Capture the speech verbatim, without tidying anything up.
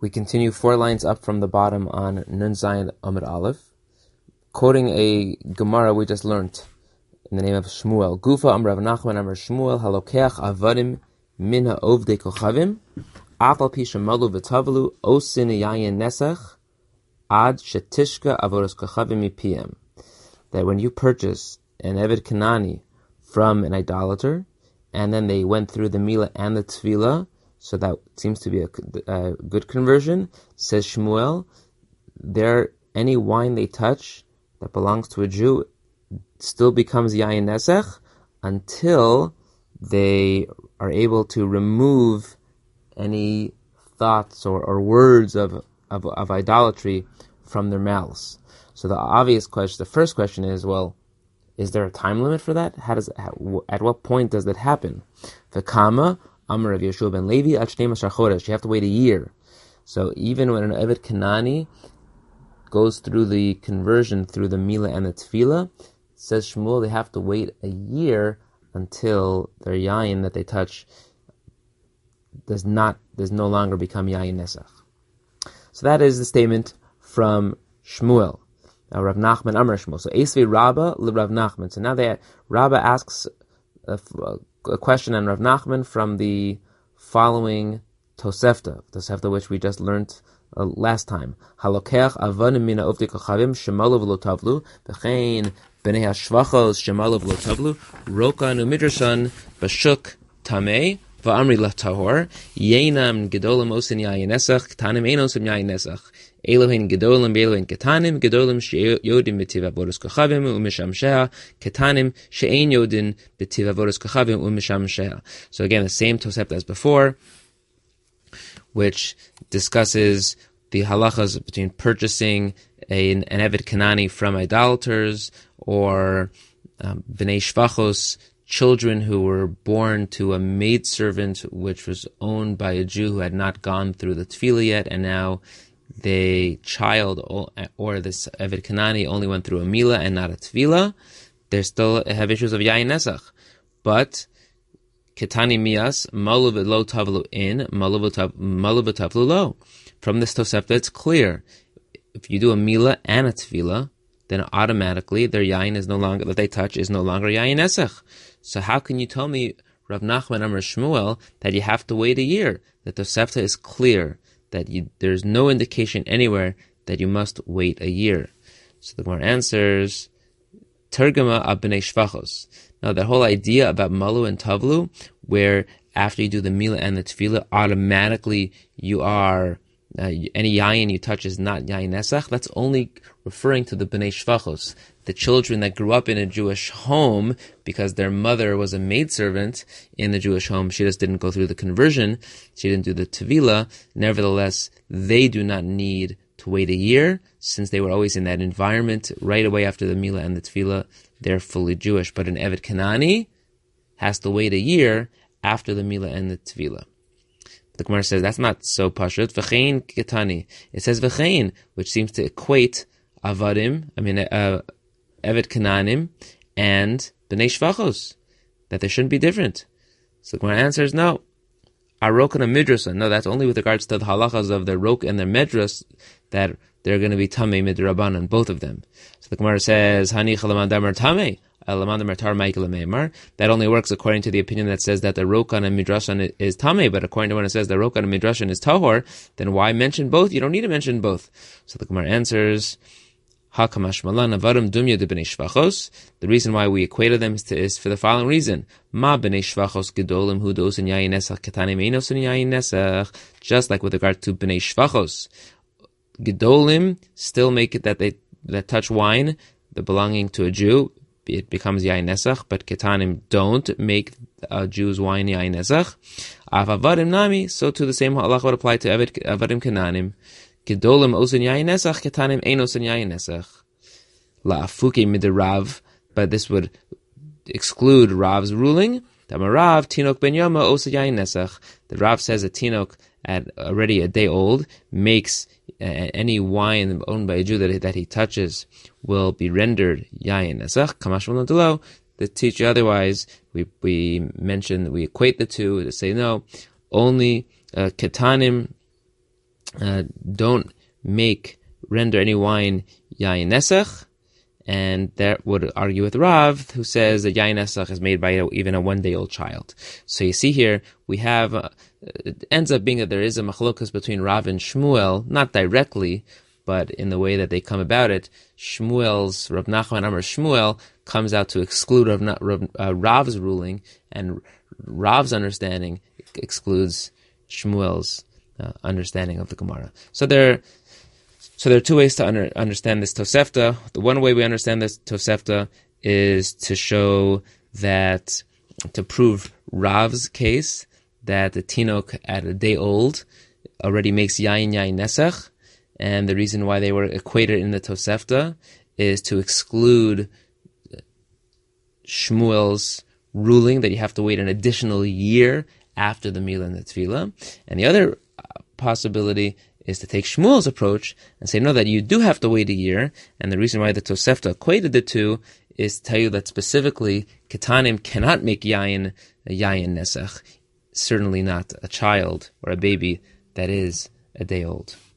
We continue four lines up from the bottom on Nun Zayin Amud Aleph, quoting a Gemara we just learned in the name of Shmuel. Gufa Am Rav Nachman Amar Shmuel Halokeach Avadim Min Ha'ovdei Kochavim Afal Pi Shemalu V'Tavlu Osin Yayin Nesach Ad Shetishka Avodas Kochavim Mipiem. That when you purchase an Eved Kanani from an idolater, and then they went through the Mila and the Tefillah, so that seems to be a, a good conversion. Says Shmuel, there any wine they touch that belongs to a Jew still becomes Yayin Nesach until they are able to remove any thoughts or, or words of, of of idolatry from their mouths. So the obvious question, the first question is, well, is there a time limit for that? How does how, at what point does that happen? V'kama Amar Rav Yeshua ben Levi Ad Shnei Mashar Chodesh. You have to wait a year. So even when an Eved Kanani goes through the conversion through the Mila and the Tefillah, says Shmuel, they have to wait a year until their yayin that they touch does not does no longer become yayin nesach. So that is the statement from Shmuel. Now Rav Nachman Amar Shmuel. So Esvei Rabba le Rav Nachman. So now they Rabba asks a, a question on Rav Nachman from the following Tosefta, Tosefta which we just learned uh, last time. Halokeach avanim mina uvdei kochavim shemalu v'lo tavlu v'chein b'nei hashvachos shemalu v'lo tavlu rokan umidrashan b'shuk tamei v'amri latahor yeinam gedolim osin yayin nesach ketanim ein osin yayin nesach Elohein gedolim be'elohein ketanim gedolim she'yodim b'tiv avodas kochavim u'mishamshea ketanim she'ein yodin b'tiv avodas kochavim u'mishamshea. So again, the same Tosefta as before, which discusses the halachas between purchasing a, an Eved Kanani from idolaters or um, B'nei Shvachos, children who were born to a maidservant which was owned by a Jew who had not gone through the Tefillah yet, and now the child or this Eved Kanani only went through a Mila and not a Tefillah. They still have issues of Yayin Nesach. But Ketani Mias, Malu v'lo tavlu in, Malu v'tavlu lo. From this Tosefta, it's clear. If you do a Mila and a Tefillah, then automatically their Yayin is no longer, that they touch is no longer Yayin Nesach. So how can you tell me, Rav Nachman Amar Shmuel, that you have to wait a year? The Tosefta is clear that you, there's no indication anywhere that you must wait a year. So the Gemara answers, Tergama Abnei Shvachos. Now, the whole idea about Malu and Tavlu, where after you do the Mila and the Tefillah, automatically you are, uh, any Yayin you touch is not Yayin Nesach, that's only referring to the B'nei Shvachos, the children that grew up in a Jewish home because their mother was a maidservant in the Jewish home. She just didn't go through the conversion. She didn't do the Tefillah. Nevertheless, they do not need to wait a year, since they were always in that environment right away after the Mila and the Tefillah. They're fully Jewish. But an Eved Kanani has to wait a year after the Mila and the Tefillah. The Gemara says that's not so pashut. V'chein ketani. It says v'chein, which seems to equate avadim, I mean uh, Eved Kananim, and B'nei Shvachos, that they shouldn't be different. So the Gemara answers no. Arok and a midrasa. No, that's only with regards to the halachas of the rok and the medras that they're going to be tamei midrabanan, both of them. So the Gemara says, Hani chalamandamar tamei, alamandamar tar ma'ikalameimar. That only works according to the opinion that says that the rokan and midrashan is tamei, but according to when it says the rokan and midrashan is tahor, then why mention both? You don't need to mention both. So the Gemara answers, the reason why we equated them is, to, is for the following reason. Just like with regard to B'nei Shvachos, Gedolim still make it that they that touch wine, the belonging to a Jew, it becomes Yayin Nesach, but Ketanim don't make a Jew's wine Yayin Nesach. Avadim Nami, so too the same halacha would apply to Avadim Kenanim. Gedolim osin yayin nesach, ketanim ein osin yayin nesach. La'afuke midirav, but this would exclude Rav's ruling. Damarav tinok ben yoma osin yayin nesach. The Rav says a tinok at already a day old makes uh, any wine owned by a Jew that that he touches will be rendered yayin nesach. Kamash v'nodelo. To teach you otherwise, we we mention we equate the two to say no. Only uh, ketanim. uh, don't make, render any wine yayin nesach, and that would argue with Rav, who says that yayin nesach is made by a, even a one-day-old child. So you see here, we have, uh, it ends up being that there is a machlokas between Rav and Shmuel, not directly, but in the way that they come about it. Shmuel's, Rav Nachman Amar Shmuel, comes out to exclude Rav, Rav, uh, Rav's ruling, and Rav's understanding excludes Shmuel's uh, understanding of the Gemara. So there So there are two ways to under, understand this Tosefta. The one way we understand this Tosefta is to show that, to prove Rav's case, that the Tinok at a day old already makes Yayin Yayin Nesach, and the reason why they were equated in the Tosefta is to exclude Shmuel's ruling that you have to wait an additional year after the Milah and the Tefillah. And the other possibility is to take Shmuel's approach and say, no, that you do have to wait a year, and the reason why the Tosefta equated the two is to tell you that specifically, Ketanim cannot make Yayin, Yayin Nesach, certainly not a child or a baby that is a day old.